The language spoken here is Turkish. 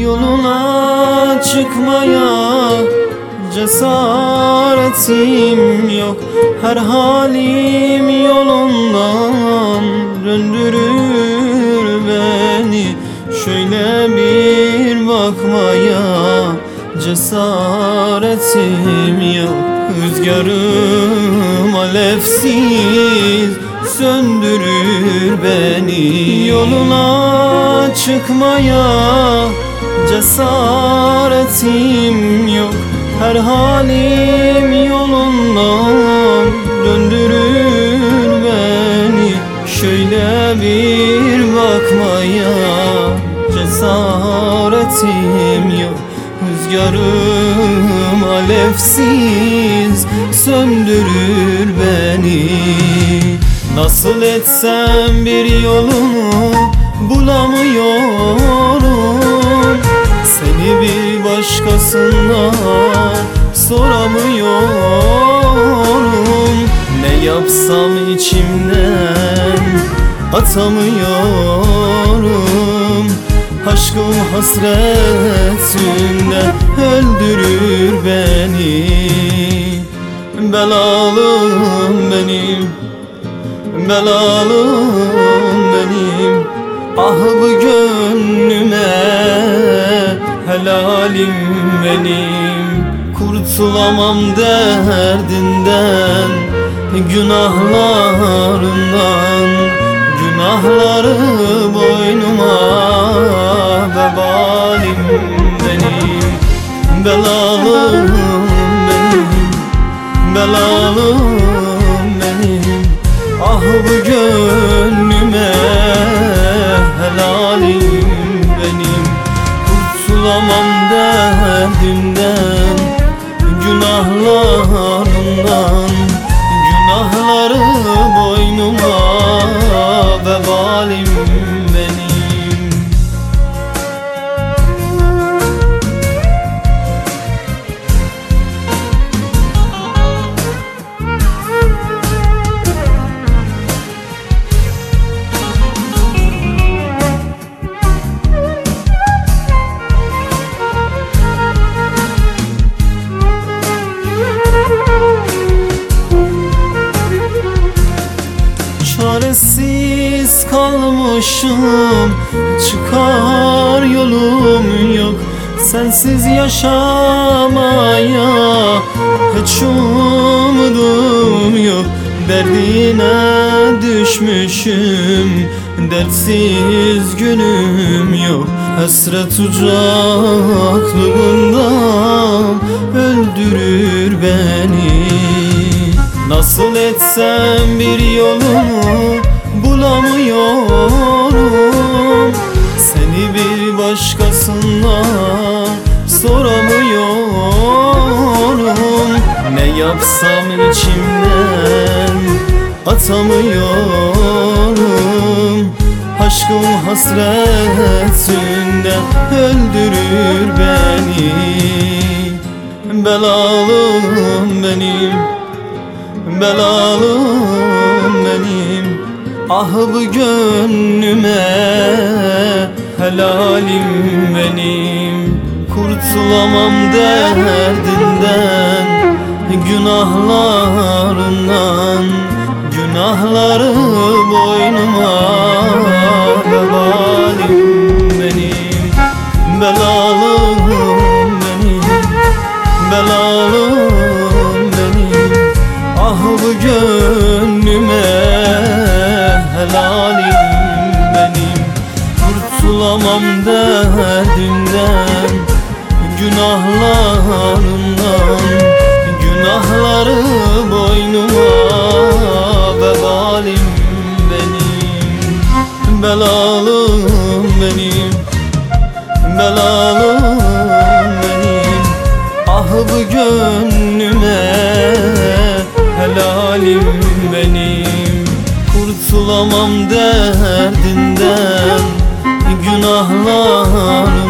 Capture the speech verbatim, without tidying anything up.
Yoluna çıkmaya cesaretim yok. Her halim yolundan döndürür beni. Şöyle bir bakmaya cesaretim yok. Rüzgarım alevsiz söndürür beni. Yoluna çıkmaya cesaretim yok. Her halim yolundan döndürür beni. Şöyle bir bakmaya cesaretim yok. Rüzgarım alevsiz söndürür beni. Nasıl etsem bir yolunu bulamıyorum. Seni bir başkasından soramıyorum. Ne yapsam içimden atamıyorum. Aşkım hasretinden öldürür beni. Belalım benim, belalım benim. Ah bu gönlüme helalim benim. Kurtulamam derdinden, günahlarından. Günahları boynuma vebalim benim. Belalım benim, belalım benim. Ah bu gönlüme helalim benim. Kurtulamam derdimden, günahlarından. Günahları boynuma vebalim benim. Çaresiz kalmışım, çıkar yolum yok. Sensiz yaşamaya hiç umudum yok. Derdine düşmüşüm, dertsiz günüm yok. Hasret uzaklığından öldürür beni. Nasıl etsem bir yolumu bulamıyorum. Seni bir başkasından soramıyorum. Ne yapsam içimden atamıyorum. Aşkım hasretinden öldürür beni. Belalım benim, belalım benim. Ah bu gönlüme helalim benim. Kurtulamam derdinden, günahlarından. Günahları boynuma vebalim benim. Belalım benim, belalım benim. Ah bu gönlüme helalim benim. Kurtulamam derdimden, günahlarından. Günahları boynuma vebalim benim. Belalım benim, belalım benim. Ah bu gönlüme helalim benim. Kurtulamam derdinden, günahlarım.